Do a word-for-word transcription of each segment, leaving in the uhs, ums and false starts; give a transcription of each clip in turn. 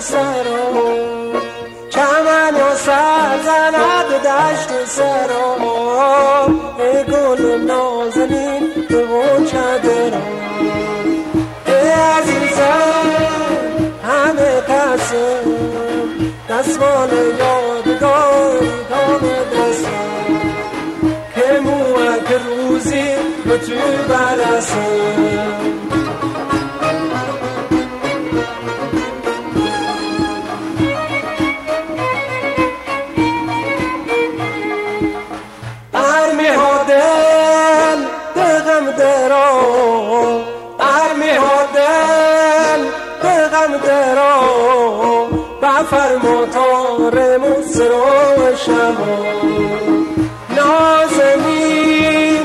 سرا چمن و سر زند دشت سرا ای گل نازنین به غنچه درا ای عزیزم همه قسم دستمال یادگاری دام دستم که موک روزی به تو برسم ارمی ها دل دغم درا ارمی ها دل دغم درا بفرما تار مصر و شما نازمین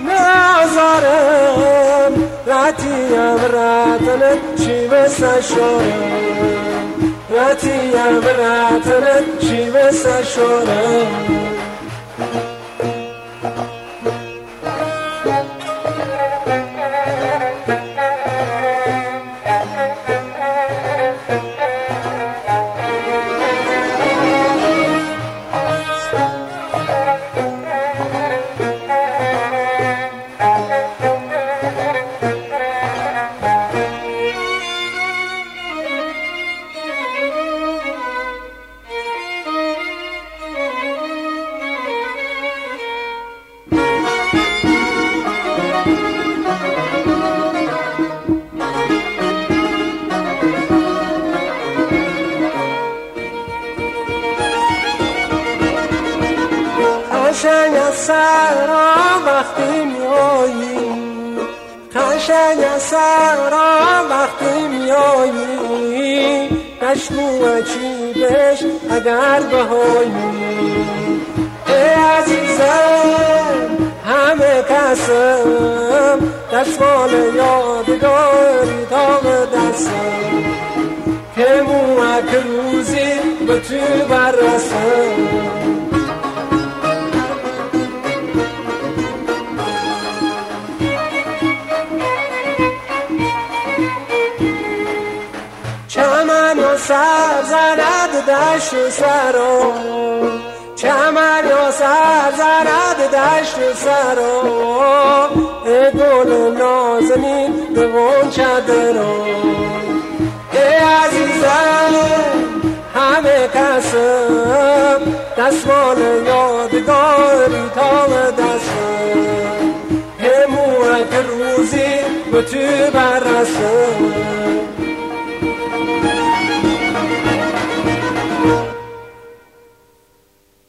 نازارم رتیم رتن چی بسه شورم رتیم رتن چی بسه شورم قشنگ از سرا وقتی میایی قشنگ از سرا وقتی میایی قشنو چیبش اگر بهایی ای عزیزم همه کسم دستمال یادگاری دام دستم که موک روزی به تو برسم چمن و سر زند دشت سرا چمن و سر زند دشت سرا ای گل نازنین به غنچه درا ای عزیزم همه قسم دستمال یادگاری تام دستم که موک روزی به تو برسم